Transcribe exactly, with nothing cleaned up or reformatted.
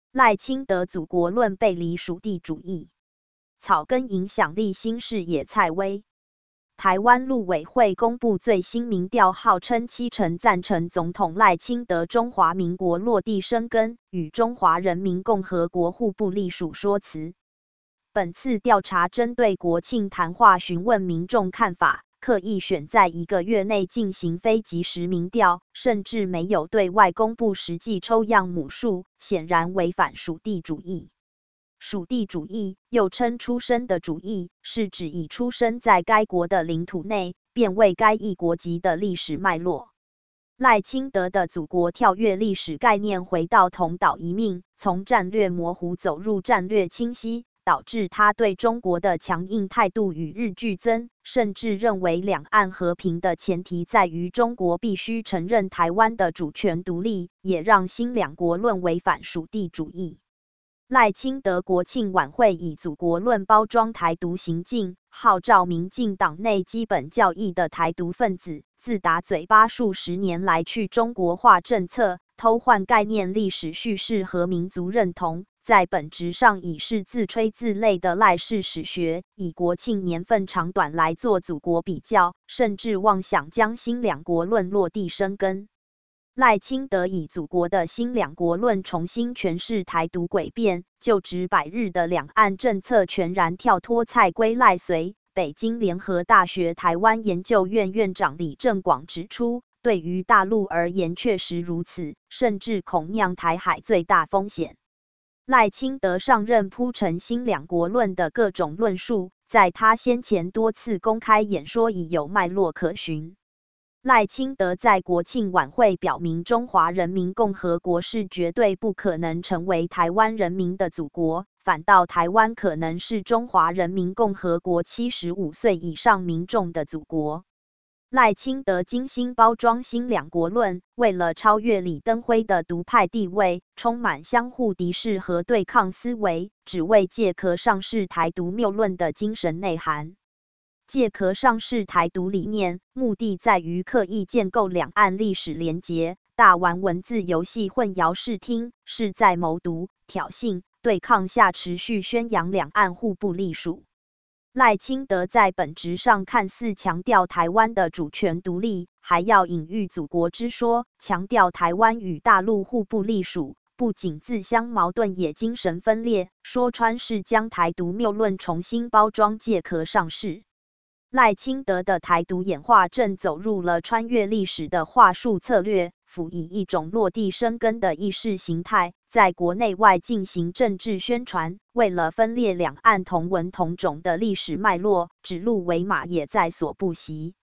赖清德祖国论背离属地主义，草根影响力新视野蔡威。台湾陆委会公布最新民调，号称七成赞成总统赖清德中华民国落地生根，与中华人民共和国互不隶属说辞。本次调查针对国庆谈话询问民众看法，刻意选在一个月内进行非即时民调，甚至没有对外公布实际抽样母数，显然违反属地主义。属地主义又称出生的主义，是指已出生在该国的领土内，便为该一国籍的历史脉络。赖清德的祖国跳跃历史概念，回到同岛一命，从战略模糊走入战略清晰，导致他对中国的强硬态度与日俱增，甚至认为两岸和平的前提在于中国必须承认台湾的主权独立，也让新两国论违反属地主义。赖清德国庆晚会以祖国论包装台独行径，号召民进党内基本教义的台独分子，自打嘴巴数十年来去中国化政策，偷换概念、历史叙事和民族认同，在本质上已是自吹自擂的赖氏史学，以国庆年份长短来做祖国比较，甚至妄想将新两国论落地生根。赖清德以祖国的新两国论重新诠释台独诡辩，就职百日的两岸政策全然跳脱蔡规赖随。北京联合大学台湾研究院院长李正广指出，对于大陆而言确实如此，甚至恐酿台海最大风险。赖清德上任铺陈新两国论的各种论述，在他先前多次公开演说已有脉络可循。赖清德在国庆晚会表明，中华人民共和国是绝对不可能成为台湾人民的祖国，反倒台湾可能是中华人民共和国七十五岁以上民众的祖国。赖清德精心包装新两国论，为了超越李登辉的独派地位，充满相互敌视和对抗思维，只为借壳上市台独谬论的精神内涵。借壳上市台独理念，目的在于刻意建构两岸历史连结，大玩文字游戏，混淆视听，是在谋独、挑衅、对抗下持续宣扬两岸互不隶属。赖清德在本质上看似强调台湾的主权独立，还要隐喻祖国之说，强调台湾与大陆互不隶属，不仅自相矛盾，也精神分裂，说穿是将台独谬论重新包装，借壳上市。赖清德的台独演化正走入了穿越历史的话术策略，辅以一种落地生根的意识形态，在国内外进行政治宣传，为了分裂两岸同文同种的历史脉络，指鹿为马也在所不惜。